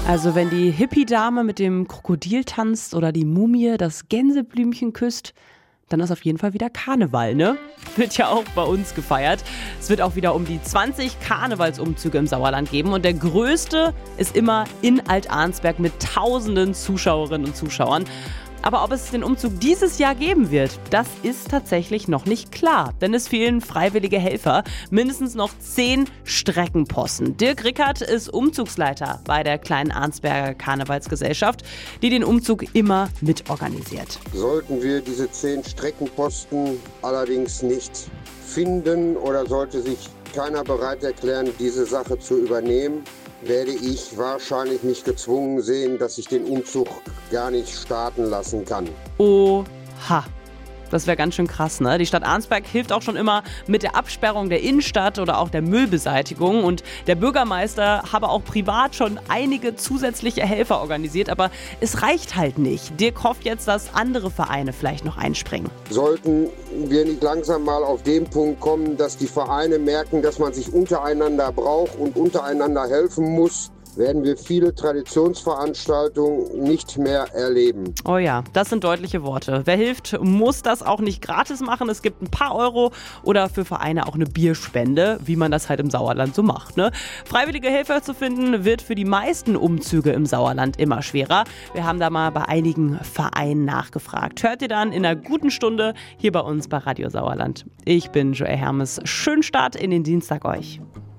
Also wenn die Hippie-Dame mit dem Krokodil tanzt oder die Mumie das Gänseblümchen küsst, dann ist auf jeden Fall wieder Karneval, ne? Wird ja auch bei uns gefeiert. Es wird auch wieder um die 20 Karnevalsumzüge im Sauerland geben und der größte ist immer in Alt-Arnsberg mit tausenden Zuschauerinnen und Zuschauern. Aber ob es den Umzug dieses Jahr geben wird, das ist tatsächlich noch nicht klar. Denn es fehlen freiwillige Helfer, mindestens noch 10 Streckenposten. Dirk Rickert ist Umzugsleiter bei der kleinen Arnsberger Karnevalsgesellschaft, die den Umzug immer mitorganisiert. Sollten wir diese 10 Streckenposten allerdings nicht finden oder sollte sich keiner bereit erklären, diese Sache zu übernehmen, werde ich wahrscheinlich mich gezwungen sehen, dass ich den Umzug gar nicht starten lassen kann. Oha. Das wäre ganz schön krass, ne? Die Stadt Arnsberg hilft auch schon immer mit der Absperrung der Innenstadt oder auch der Müllbeseitigung. Und der Bürgermeister habe auch privat schon einige zusätzliche Helfer organisiert. Aber es reicht halt nicht. Dirk hofft jetzt, dass andere Vereine vielleicht noch einspringen. Sollten wir nicht langsam mal auf den Punkt kommen, dass die Vereine merken, dass man sich untereinander braucht und untereinander helfen muss, werden wir viele Traditionsveranstaltungen nicht mehr erleben. Oh ja, das sind deutliche Worte. Wer hilft, muss das auch nicht gratis machen. Es gibt ein paar Euro oder für Vereine auch eine Bierspende, wie man das halt im Sauerland so macht, ne? Freiwillige Helfer zu finden, wird für die meisten Umzüge im Sauerland immer schwerer. Wir haben da mal bei einigen Vereinen nachgefragt. Hört ihr dann in einer guten Stunde hier bei uns bei Radio Sauerland. Ich bin Joelle Hermes. Schönen Start in den Dienstag euch.